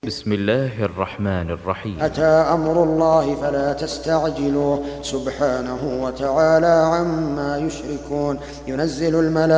بسم الله الرحمن الرحيم. أتى أمر الله فلا تستعجلوه سبحانه وتعالى عما يشركون. ينزل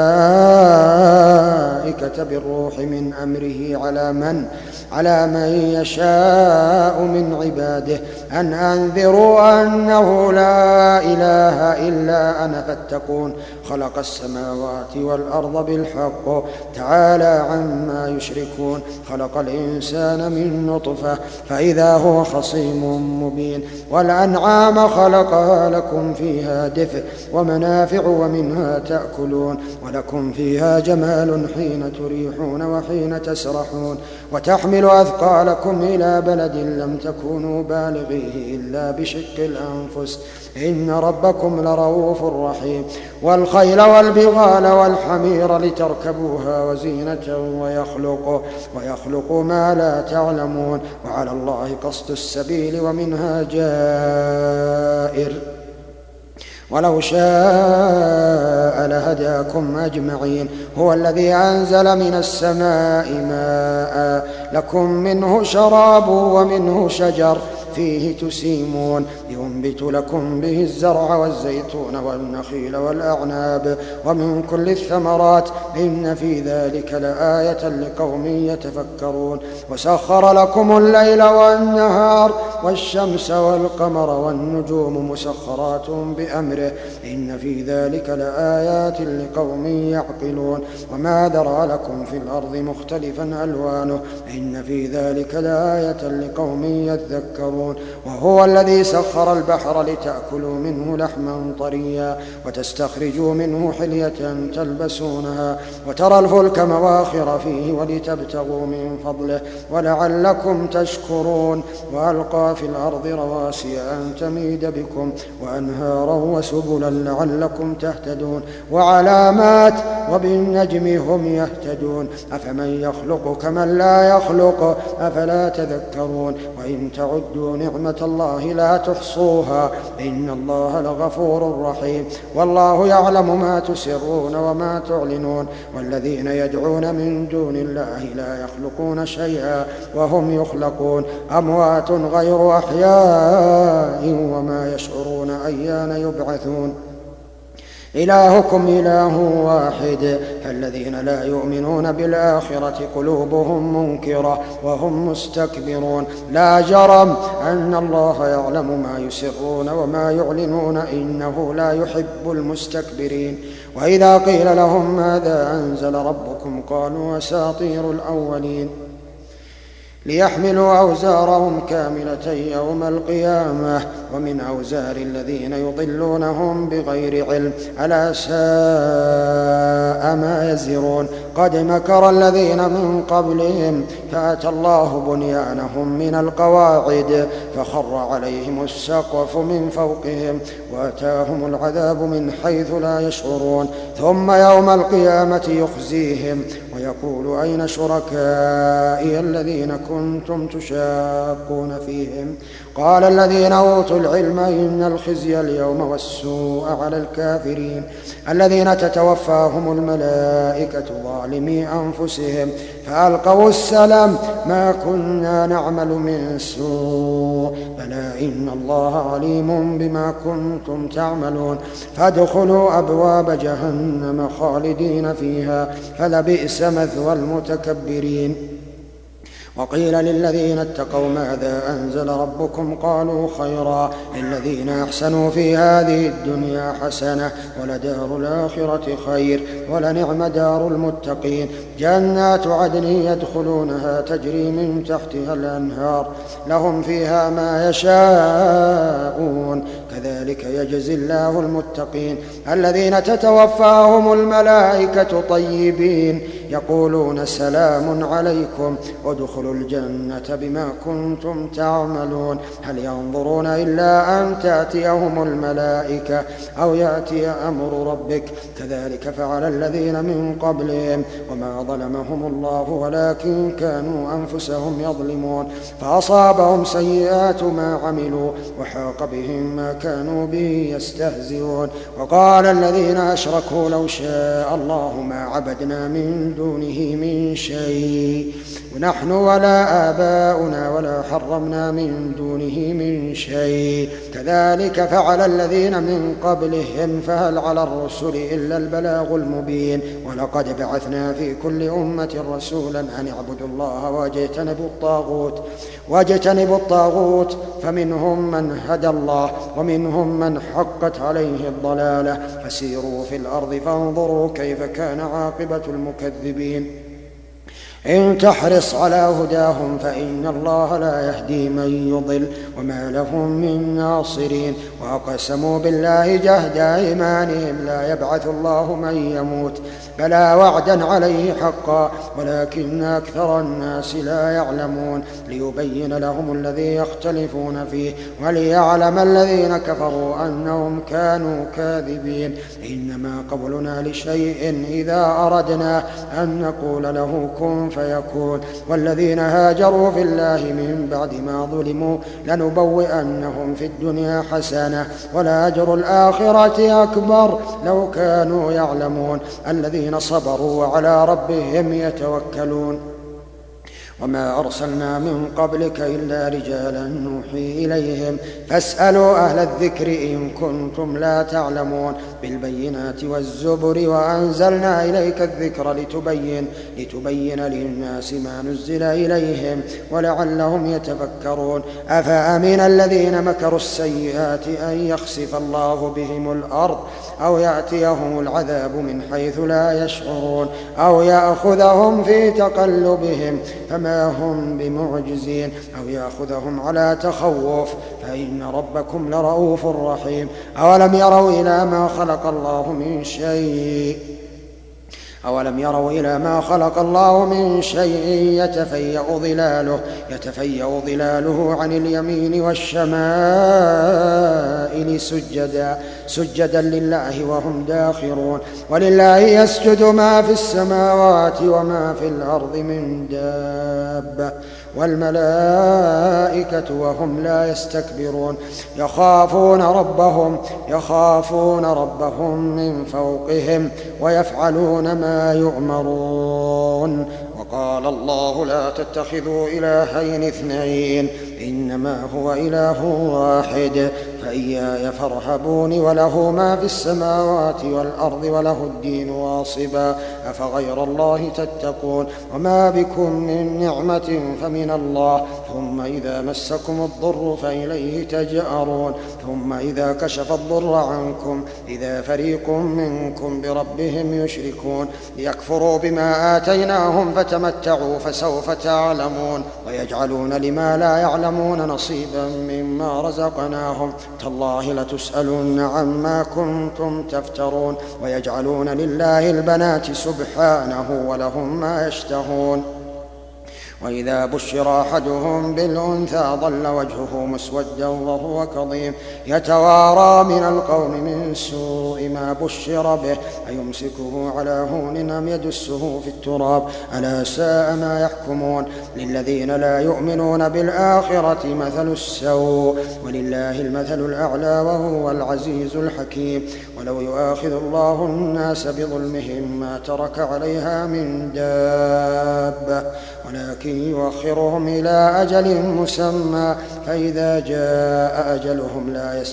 الملائكة بالروح من أمره على من يشاء من عباده أن أنذروا أنه لا إله إلا أنا فاتقون. خلق السماوات والأرض بالحق تعالى عما يشركون. خلق الإنسان من نطفة فإذا هو خصيم مبين. والأنعام خلقها لكم فيها دفء ومنافع ومنها تأكلون ولكم فيها جمال حين تريحون وحين تسرحون. وتحمل أثقالكم إلى بلد لم تكونوا بالغيه إلا بشق الأنفس إن ربكم لرؤوف رحيم. والخيل والبغال والحمير لتركبوها وزينة ويخلق ما لا تعلمون. وعلى الله قصد السبيل ومنها جائر ولو شاء لهداكم أجمعين. هو الذي أنزل من السماء ماء لكم منه شراب ومنه شجر فيه تسيمون ينبت لكم به الزرع والزيتون والنخيل والأعناب ومن كل الثمرات إن في ذلك لآية لقوم يتفكرون. وسخر لكم الليل والنهار والشمس والقمر والنجوم مسخرات بأمره إن في ذلك لآيات لقوم يعقلون. وما ذرأ لكم في الأرض مختلفا ألوانه إن في ذلك لآية لقوم يذكرون. وهو الذي سخر البحر لتأكلوا منه لحما طريا وتستخرجوا منه حلية تلبسونها وترى الفلك مواخر فيه ولتبتغوا من فضله ولعلكم تشكرون. وألقى في الأرض رواسي أن تميد بكم وأنهارا وسبلا لعلكم تهتدون وعلامات وبالنجم هم يهتدون. أفمن يخلق كمن لا يخلق أفلا تذكرون. وإن تعدوا نعمة الله لا تحصوها إن الله لغفور رحيم. والله يعلم ما تسرون وما تعلنون. والذين يدعون من دون الله لا يخلقون شيئا وهم يخلقون أموات غير أحياء وما يشعرون أيان يبعثون. إلهكم إله واحد فالذين لا يؤمنون بالآخرة قلوبهم منكرة وهم مستكبرون. لا جرم أن الله يعلم ما يسرون وما يعلنون إنه لا يحب المستكبرين. وإذا قيل لهم ماذا أنزل ربكم قالوا أساطير الأولين ليحملوا أوزارهم كاملة يوم القيامة ومن أوزار الذين يضلونهم بغير علم ألا ساء ما يزرون. قد مكر الذين من قبلهم فأتى الله بنيانهم من القواعد فخر عليهم السقف من فوقهم وأتاهم العذاب من حيث لا يشعرون. ثم يوم القيامة يخزيهم ويقول أين شركائي الذين كنتم تشاقون فيهم قال الذين أوتوا العلم إن الخزي اليوم والسوء على الكافرين الذين تتوفاهم الملائكة ظالمي أنفسهم فألقوا السلام ما كنا نعمل من سوء بلى إن الله عليم بما كنتم تعملون. فادخلوا أبواب جهنم خالدين فيها فلبئس مثوى المتكبرين. وقيل للذين اتقوا ماذا أنزل ربكم قالوا خيرا للذين أحسنوا في هذه الدنيا حسنة ولدار الآخرة خير ولنعم دار المتقين. جنات عدن يدخلونها تجري من تحتها الأنهار لهم فيها ما يشاءون كذلك يجزي الله المتقين. الذين تتوفاهم الملائكة طيبين يقولون سلام عليكم ادخلوا الجنة بما كنتم تعملون. هل ينظرون إلا أن تأتيهم الملائكة أو يأتي أمر ربك كذلك فعل الذين من قبلهم وما ظلمهم الله ولكن كانوا أنفسهم يظلمون. فأصابهم سيئات ما عملوا وحاق بهم ما كانوا به يستهزئون. وقال الذين أشركوا لو شاء الله ما عبدنا من دونه من شيء، نحن ولا آباؤنا ولا حرمنا من دونه من شيء، كذلك فعل الذين من قبلهم، فهل على الرسل إلا البلاغ المبين. ولقد بعثنا في كل أمة رسولا أن اعبدوا الله واجتنبوا الطاغوت، فمنهم من هدى الله ومنهم من حقت عليه الضلالة، فسيروا في الأرض فانظروا كيف كان عاقبة المكذبين. إن تحرص على هداهم فإن الله لا يهدي من يضل وما لهم من ناصرين. وأقسموا بالله جهد أيمانهم لا يبعث الله من يموت، بلى وعدا عليه حقا ولكن أكثر الناس لا يعلمون، ليبين لهم الذي يختلفون فيه وليعلم الذين كفروا أنهم كانوا كاذبين. إنما قولنا لشيء إذا أردنا أن نقول له كن فيكون. والذين هاجروا في الله من بعد ما ظلموا لنبوئنهم في الدنيا حسنة ولأجر الآخرة أكبر لو كانوا يعلمون. الذين صبروا وعلى ربهم يتوكلون. وما أرسلنا من قبلك إلا رجالا نوحي إليهم فاسألوا أهل الذكر إن كنتم لا تعلمون. بالبينات والزبر وأنزلنا إليك الذكر لتبين للناس ما نزل إليهم ولعلهم يتفكرون. أفأمن الذين مكروا السيئات أن يخسف الله بهم الأرض أو يأتيهم العذاب من حيث لا يشعرون أو يأخذهم في تقلبهم فما هم بمعجزين أو يأخذهم على تخوف فإن ربكم لرؤوف رحيم. أولم يروا إلى ما خلق الله من شيء يتفيأ ظلاله عن اليمين والشمائل سجدا لله وهم داخرون. ولله يسجد ما في السماوات وما في الأرض من دابة والملائكة وهم لا يستكبرون يخافون ربهم من فوقهم ويفعلون ما يؤمرون. وقال الله لا تتخذوا إلهين اثنين إنما هو إله واحد فإياي فارهبون. وله ما في السماوات والأرض وله الدين واصبا أفغير الله تتقون. وما بكم من نعمة فمن الله ثم إذا مسكم الضر فإليه تجأرون. ثم إذا كشف الضر عنكم إذا فريق منكم بربهم يشركون. ليكفروا بما آتيناهم فتمتعوا فسوف تعلمون. ويجعلون لما لا يعلمون نصيبا مما رزقناهم تالله لتسألن عما كنتم تفترون. ويجعلون لله البنات سبحانه ولهم ما يشتهون. وإذا بشر أحدهم بالأنثى ظل وجهه مسودا وهو كظيم يتوارى من القوم من سوء ما بشر به أيمسكه على هون أم يدسه في التراب ألا ساء ما يحكمون. للذين لا يؤمنون بالآخرة مثل السوء ولله المثل الأعلى وهو العزيز الحكيم. ولو يؤاخذ الله الناس بظلمهم ما ترك عليها من دابة ولكن يؤخرهم إلى أجل مسمى فإذا جاء أجلهم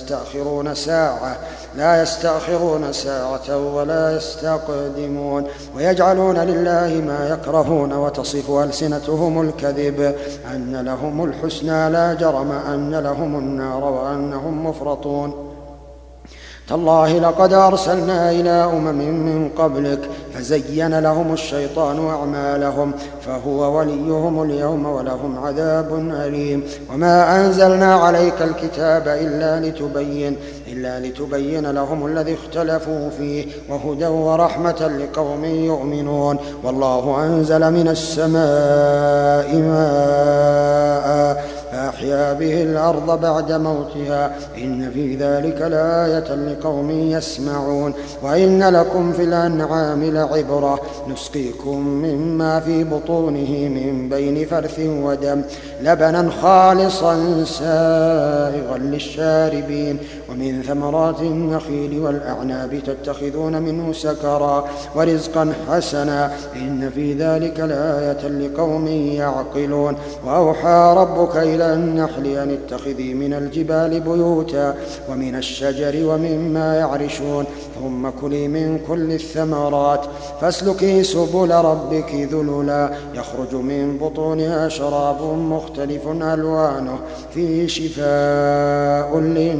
لا يستأخرون ساعة ولا يستقدمون. ويجعلون لله ما يكرهون وتصف ألسنتهم الكذب أن لهم الحسنى لا جرم أن لهم النار وأنهم مفرطون. تالله لقد أرسلنا إلى من قبلك فزين لهم الشيطان أعمالهم فهو وليهم اليوم ولهم عذاب أليم. وما أنزلنا عليك الكتاب إلا لتبين لهم الذي اختلفوا فيه وهدى ورحمة لقوم يؤمنون. والله أنزل من السماء ماء فأحيا به الأرض الأرض بعد موتها إن في ذلك لآية لقوم يسمعون وإن لكم في الأنعام لعبرة نسقيكم مما في بطونه من بين فرث ودم لبنا خالصا سائغا للشاربين ومن ثمرات النخيل والأعناب تتخذون منه سكرا ورزقا حسنا إن في ذلك لآية لقوم يعقلون وأوحى ربك إلى النحل أن اتخذي من الجبال بيوتا ومن الشجر ومما يعرشون ثم كلي من كل الثمرات فاسلكي سبل ربك ذللا يخرج من بطونها شراب مختلف ألوانه فيه شفاء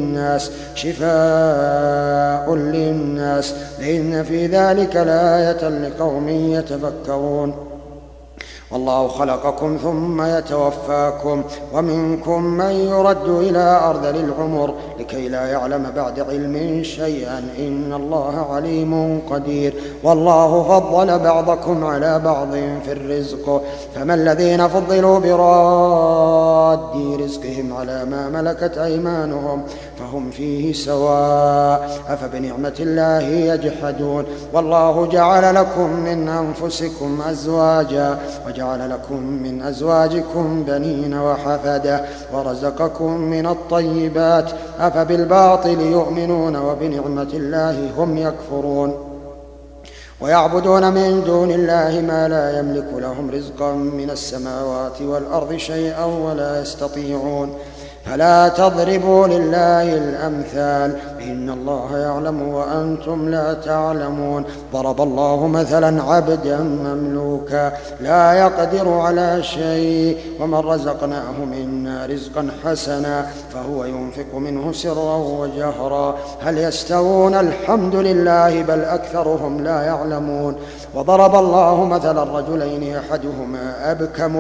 للناس إن في ذلك لآية لقوم يتفكرون والله خلقكم ثم يتوفاكم ومنكم من يرد إلى أرذل العمر لكي لا يعلم بعد علم شيئا إن الله عليم قدير والله فضل بعضكم على بعض في الرزق فما الذين فضلوا براد رزقهم على ما ملكت أيمانهم فهم فيه سواء أفبنعمة الله يجحدون والله جعل لكم من أنفسكم أزواجا وجعل لكم من أزواجكم بنين وحفدة ورزقكم من الطيبات أفبالباطل يؤمنون وبنعمة الله هم يكفرون ويعبدون من دون الله ما لا يملك لهم رزقا من السماوات والأرض شيئا ولا يستطيعون فلا تضربوا لله الأمثال إن الله يعلم وأنتم لا تعلمون ضرب الله مثلا عبدا مملوكا لا يقدر على شيء ومن رزقناه منا رزقا حسنا فهو ينفق منه سرا وجهرا هل يستوون الحمد لله بل أكثرهم لا يعلمون وضرب الله مثلا رجلين أحدهما أبكم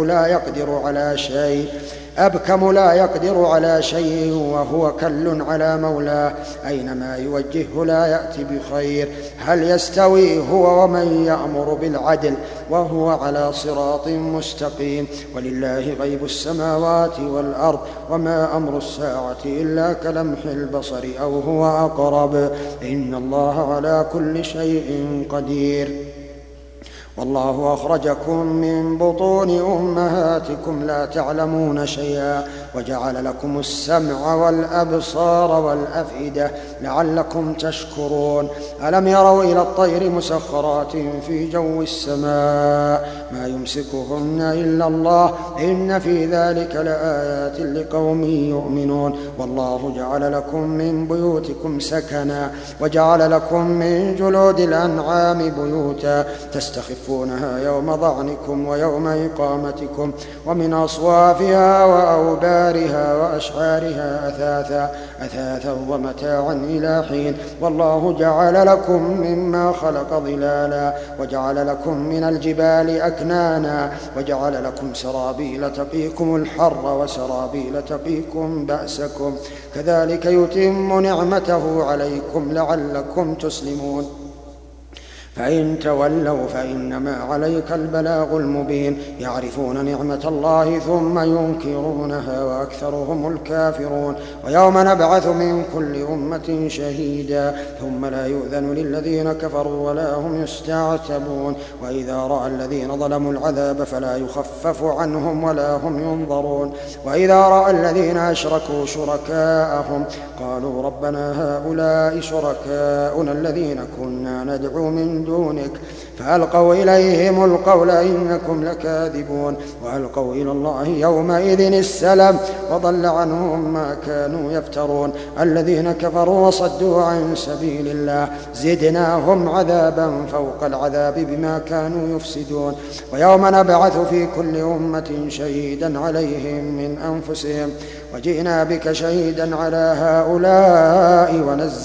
لا يقدر على شيء وهو كل على مولاه أينما يوجهه لا يأتي بخير هل يستوي هو ومن يأمر بالعدل وهو على صراط مستقيم ولله غيب السماوات والأرض وما أمر الساعة إلا كلمح البصر أو هو أقرب إن الله على كل شيء قدير والله أخرجكم من بطون أمهاتكم لا تعلمون شيئا وجعل لكم السمع والأبصار والأفئدة لعلكم تشكرون ألم يروا إلى الطير مسخرات في جو السماء ما يمسكهن إلا الله إن في ذلك لآيات لقوم يؤمنون والله جعل لكم من بيوتكم سكنا وجعل لكم من جلود الأنعام بيوتا تستخفونها يوم ضعنكم ويوم إقامتكم ومن أصوافها وأوبارها وأشعارها أثاثا ومتاعا إلى حين والله جعل لكم مما خلق ظلالا وجعل لكم من الجبال أكنانا وجعل لكم سرابيل تقيكم الحر وسرابيل تقيكم بأسكم كذلك يتم نعمته عليكم لعلكم تسلمون فإن تولوا فإنما عليك البلاغ المبين يعرفون نعمة الله ثم ينكرونها وأكثرهم الكافرون ويوم نبعث من كل أمة شهيدا ثم لا يؤذن للذين كفروا ولا هم يستعتبون وإذا رأى الذين ظلموا العذاب فلا يخفف عنهم ولا هم ينظرون وإذا رأى الذين أشركوا شركاءهم قالوا ربنا هؤلاء شركاؤنا الذين كنا ندعو من دونك فألقوا إليهم القول إنكم لكاذبون وألقوا إلى الله يومئذ السلام وضل عنهم ما كانوا يفترون الذين كفروا وصدوا عن سبيل الله زدناهم عذابا فوق العذاب بما كانوا يفسدون ويوم نبعث في كل أمة شهيدا عليهم من أنفسهم وجئنا بك شهيدا على هؤلاء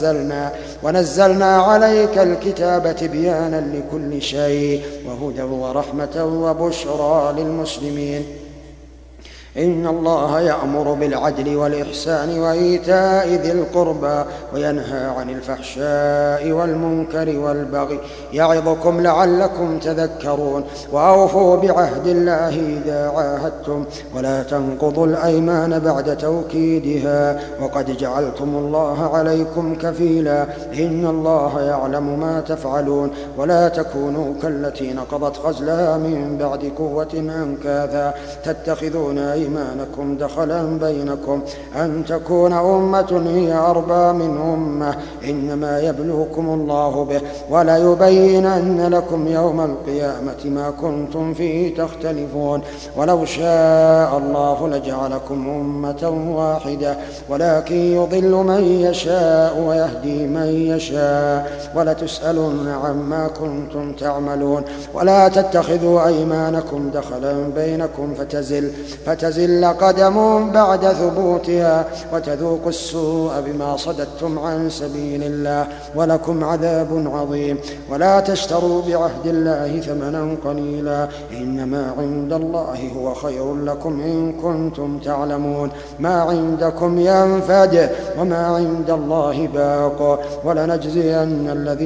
ونزلنا عليك الكتاب تبيانا لكل شيء وهدى ورحمة وبشرى للمسلمين إن الله يأمر بالعدل والإحسان وإيتاء ذي القربى وينهى عن الفحشاء والمنكر والبغي يعظكم لعلكم تذكرون وأوفوا بعهد الله إذا عاهدتم ولا تنقضوا الأيمان بعد توكيدها وقد جعلتم الله عليكم كفيلا إن الله يعلم ما تفعلون ولا تكونوا كالتي نقضت غزلها من بعد قوة أنكاثا تتخذون أيمانكم دخلا بينكم أن تكون أمة هي أربى من أمة إنما يبلوكم الله به وليبينن لكم يوم القيامة ما كنتم فيه تختلفون ولو شاء الله لجعلكم أمة واحدة ولكن يضل من يشاء ويهدي من يشاء ولتسألن عما كنتم تعملون ولا تتخذوا أيمانكم دخلا بينكم فتزل قدم بعد ثبوتها وتذوقوا السوء بما صددتم عن سبيل الله ولكم عذاب عظيم ولا تشتروا بعهد الله ثمنا قليلا إنما عند الله هو خير لكم إن كنتم تعلمون ما عندكم ينفد وما عند الله باق ولنجزين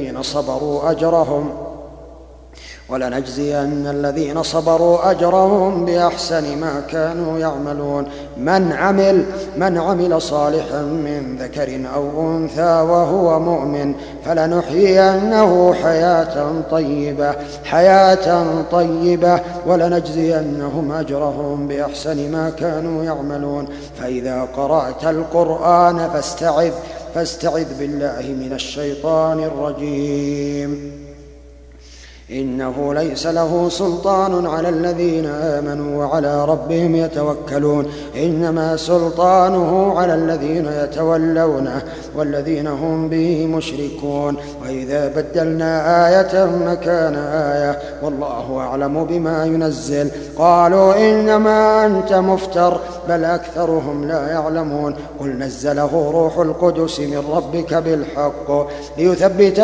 الذين صبروا أجرهم بأحسن ما كانوا يعملون من عمل صالحا من ذكر أو أنثى وهو مؤمن فلنحيينه حياة طيبة ولنجزينهم أجرهم بأحسن ما كانوا يعملون فإذا قرأت القرآن فاستعذ بالله من الشيطان الرجيم إنه ليس له سلطان على الذين آمنوا وعلى ربهم يتوكلون إنما سلطانه على الذين يتولونه والذين هم به مشركون وإذا بدلنا آية مكان آية والله أعلم بما ينزل قالوا إنما أنت مفتر بل أكثرهم لا يعلمون قل نزله روح القدس من ربك بالحق ليثبت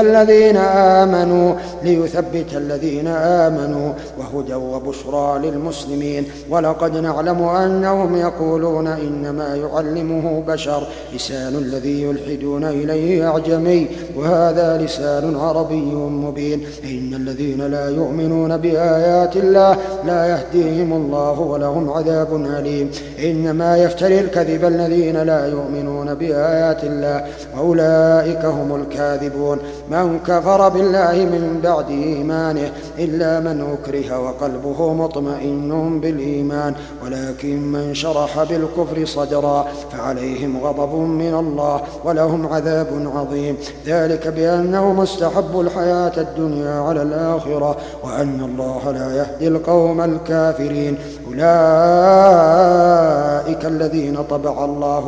الذين آمنوا وهدى وبشرى للمسلمين ولقد نعلم أنهم يقولون إنما يعلمه بشر لسان الذي يلحدون إليه أعجمي وهذا لسان عربي مبين إن الذين لا يؤمنون بآيات الله لا يهديهم الله ولهم عذاب أليم إنما يفتري الكذب الذين لا يؤمنون بآيات الله وأولئك هم الكاذبون من كفر بالله من بعد إيمانه إلا من أكره وقلبه مطمئن بالإيمان ولكن من شرح بالكفر صدرا فعليهم غضب من الله ولهم عذاب عظيم ذلك بأنه مستحب الحياة الدنيا على الآخرة وأن الله لا يهدي القوم الكافرين أولئك الذين طبع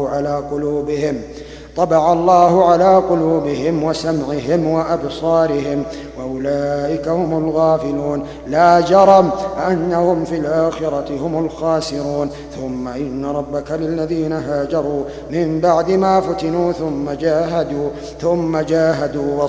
الله على قلوبهم وسمعهم وأبصارهم وأولئك هم الغافلون لا جرم أنهم في الآخرة هم الخاسرون ثم إن ربك للذين هاجروا من بعد ما فتنوا ثم جاهدوا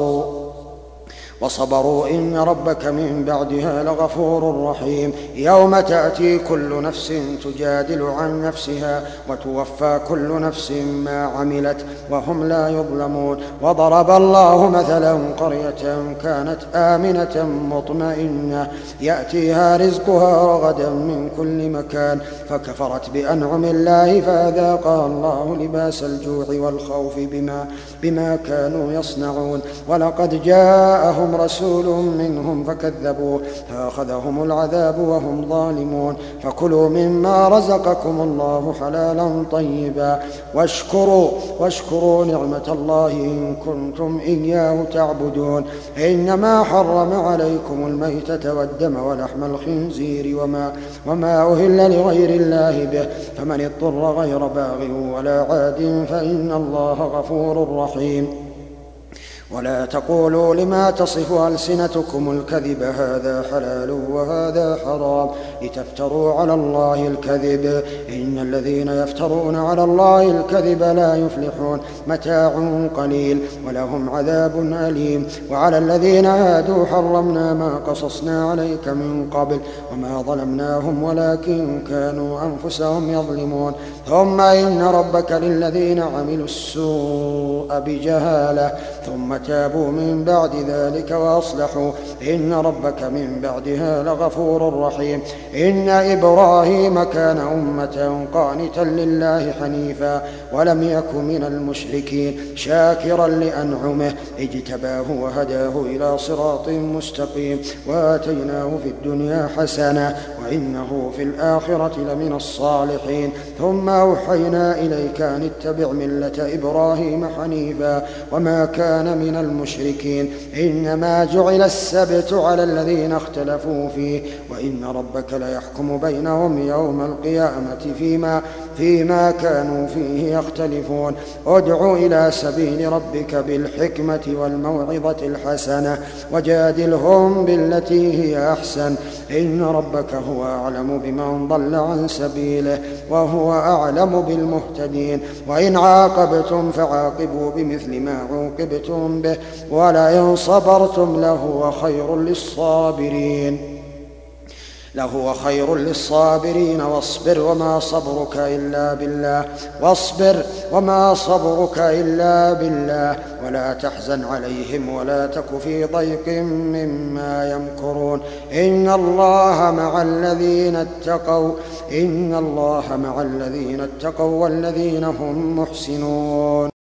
وصبروا إن ربك من بعدها لغفور رحيم يوم تأتي كل نفس تجادل عن نفسها وتوفى كل نفس ما عملت وهم لا يظلمون وضرب الله مثلا قرية كانت آمنة مطمئنة يأتيها رزقها رغدا من كل مكان فكفرت بأنعم الله فأذاقها الله لباس الجوع والخوف بما كانوا يصنعون ولقد جاءهم رسول منهم فكذبوه فأخذهم العذاب وهم ظالمون فكلوا مما رزقكم الله حلالا طيبا واشكروا نعمة الله إن كنتم إياه تعبدون إنما حرم عليكم الميتة والدم ولحم الخنزير وما أهل لغير الله به فمن اضطر غير باغ ولا عاد فإن الله غفور رحيم ولا تقولوا لما تصف ألسنتكم الكذب هذا حلال وهذا حرام لتفتروا على الله الكذب إن الذين يفترون على الله الكذب لا يفلحون متاع قليل ولهم عذاب أليم وعلى الذين هادوا حرمنا ما قصصنا عليك من قبل وما ظلمناهم ولكن كانوا أنفسهم يظلمون ثم إن ربك للذين عملوا السوء بجهالة ثم تابوا من بعد ذلك وأصلحوا إن ربك من بعدها لغفور رحيم إن إبراهيم كان أمة قانتا لله حنيفا ولم يك من المشركين شاكرا لأنعمه اجتباه وهداه إلى صراط مستقيم وآتيناه في الدنيا حسنة وإنه في الآخرة لمن الصالحين ثم أوحينا إليك أن اتبع ملة إبراهيم حنيفا وما كان من المشركين إنما جعل السبت على الذين اختلفوا فيه وإن ربك ليحكم بينهم يوم القيامة فيما كانوا فيه يختلفون ادع إلى سبيل ربك بالحكمة والموعظة الحسنة وجادلهم بالتي هي أحسن إن ربك هو أعلم بمن ضل عن سبيله وهو أعلم بالمهتدين وإن عاقبتم فعاقبوا بمثل ما عوقبتم به ولئن صبرتم لهو خير للصابرين واصبر وما صبرك إلا بالله ولا تحزن عليهم ولا تك في ضيق مما يمكرون إن الله مع الذين اتقوا والذين هم محسنون.